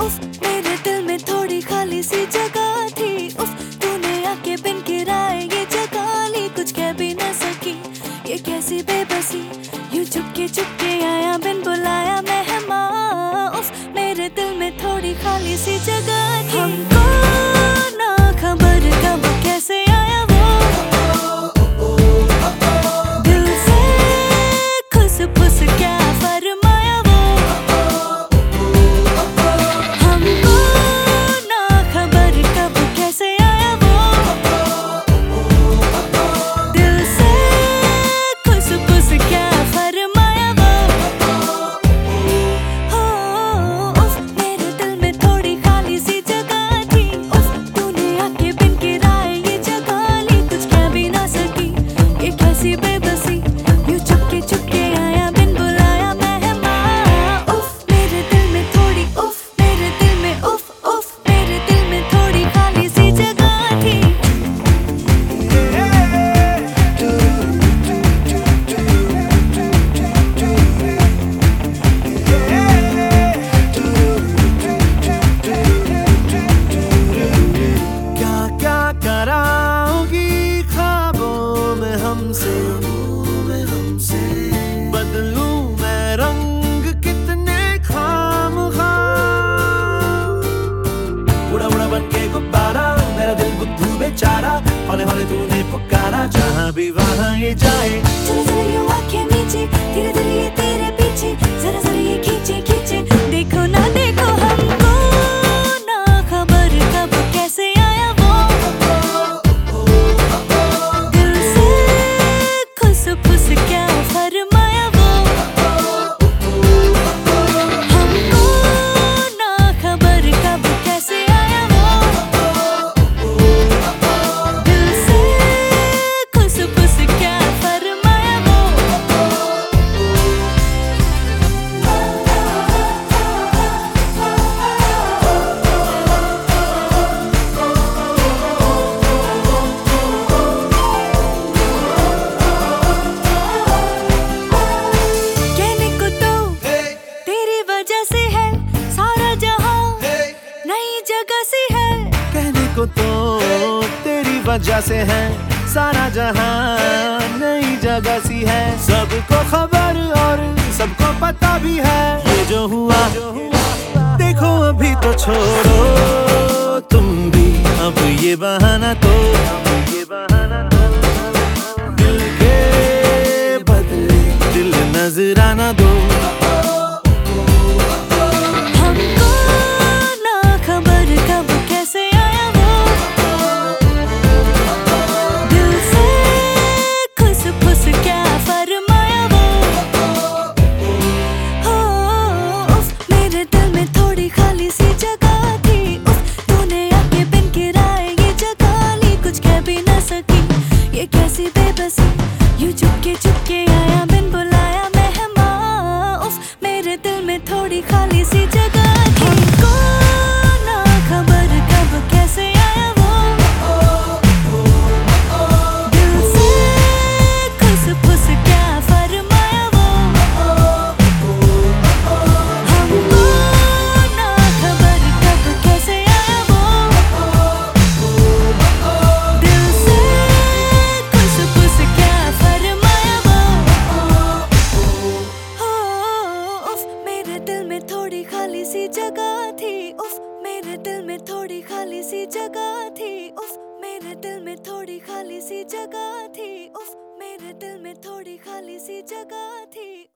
उफ मेरे दिल में थोड़ी खाली सी जगह थी। उफ तूने आके बिन किराए ये जगह ली, कुछ कह भी न सकी ये कैसी बेबसी। यूं चुपके आया बिन बुलाया मेहमान। उफ मेरे दिल में थोड़ी खाली सी जगह थी। हमको ना खबर कब कैसे आया वो, दिल से खुस क्या फरमाया वो। हमको ना खबर कब कैसे आया वो, दिल से खुस क्या फरमाया वो। हो उफ मेरे दिल में थोड़ी खाली सी जगह थी। उफ तूने आके बिन किराए ये जगह ली, कुछ कह भी ना सकी ये कैसी बेबसी। यूं चुपके आया बिन बुलाया मेहमान। उफ मेरे दिल में थोड़ी उफ मेरे दिल में उफ मेरे दिल में थोड़ी खाली सी जगह थी। क्या कराओगी ख्वाबों में हमसे, बदलूं मैं रंग कितने खामखा। उड़ा बन के गुब्बारा मेरा दिल बुद्धू बेचारा, हौले तूने पुकारा जहाँ भी वहाँ ये जाए। चलो यूं आंखें नीचे धीरे ये तेरे पीछे, जरा ये खींचे देखो ना देखो। हमको ना खबर कब कैसे आया वो, दिल से खुस क्या फरमाया वो। हमको ना खबर कब कैसे आया वो, दिल से खुस क्या फरमाया वो। कहने को तो तेरी वजह से है सारा जहां, नई जगह सी है। कहने को तो तेरी वजह से है सारा जहां, नई जगह सी है। सबको खबर और सबको पता भी है ये जो हुआ। देखो अभी तो छोड़ो तुम भी अब ये बहाना तो, दिल के बदले दिल नजराना दो। हमको ना खबर कब कैसे आया वो, दिल से खुस क्या फरमाया वो। हो उफ मेरे दिल में थोड़ी खाली सी जगह थी। उफ तूने आके बिन किराए ये जगह ली, कुछ कह भी न सकी ये कैसी बेबसी। यूं चुपके आया बिन बुलाया मेहमान। उफ मेरे दिल में थोड़ी खाली सी जगह थी। हमको ना खबर कब कैसे आया वो, दिल से खुस क्या फरमाया वो। हमको ना खबर कब कैसे आया वो, दिल से खुस क्या फरमाया वो। हो उफ मेरे दिल में थोड़ी खाली सी जगह थी। उफ मेरे दिल में थोड़ी खाली सी जगह थी। उफ मेरे दिल में थोड़ी खाली सी जगह थी। उफ मेरे दिल में थोड़ी खाली सी जगह थी।